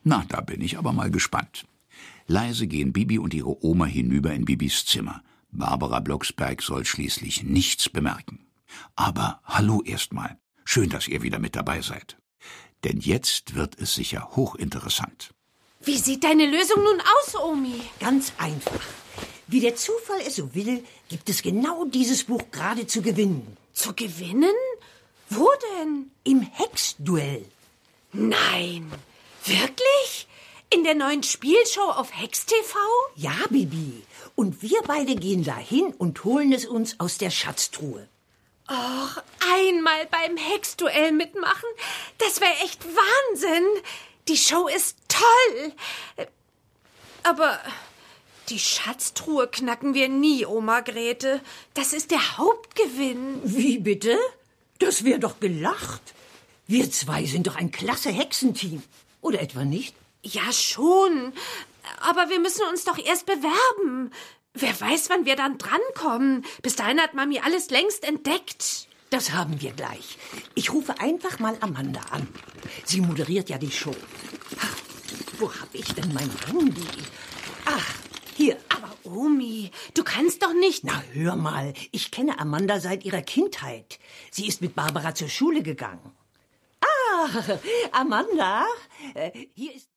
Na, da bin ich aber mal gespannt. Leise gehen Bibi und ihre Oma hinüber in Bibis Zimmer. Barbara Blocksberg soll schließlich nichts bemerken. Aber hallo erstmal. Schön, dass ihr wieder mit dabei seid. Denn jetzt wird es sicher hochinteressant. Wie sieht deine Lösung nun aus, Omi? Ganz einfach. Wie der Zufall es so will, gibt es genau dieses Buch gerade zu gewinnen. Zu gewinnen? Wo denn? Im Hexduell. Nein. Wirklich? In der neuen Spielshow auf Hex TV? Ja, Bibi. Und wir beide gehen dahin und holen es uns aus der Schatztruhe. Och, einmal beim Hexduell mitmachen, das wäre echt Wahnsinn. Die Show ist toll. Aber die Schatztruhe knacken wir nie, Oma Grete. Das ist der Hauptgewinn. Wie bitte? Das wäre doch gelacht. Wir zwei sind doch ein klasse Hexenteam. Oder etwa nicht? Ja, schon. Aber wir müssen uns doch erst bewerben. Wer weiß, wann wir dann drankommen. Bis dahin hat Mami alles längst entdeckt. Das haben wir gleich. Ich rufe einfach mal Amanda an. Sie moderiert ja die Show. Ach, wo habe ich denn mein Handy? Ach, hier. Aber Omi, du kannst doch nicht... Na, hör mal. Ich kenne Amanda seit ihrer Kindheit. Sie ist mit Barbara zur Schule gegangen. Ah, Amanda, hier ist...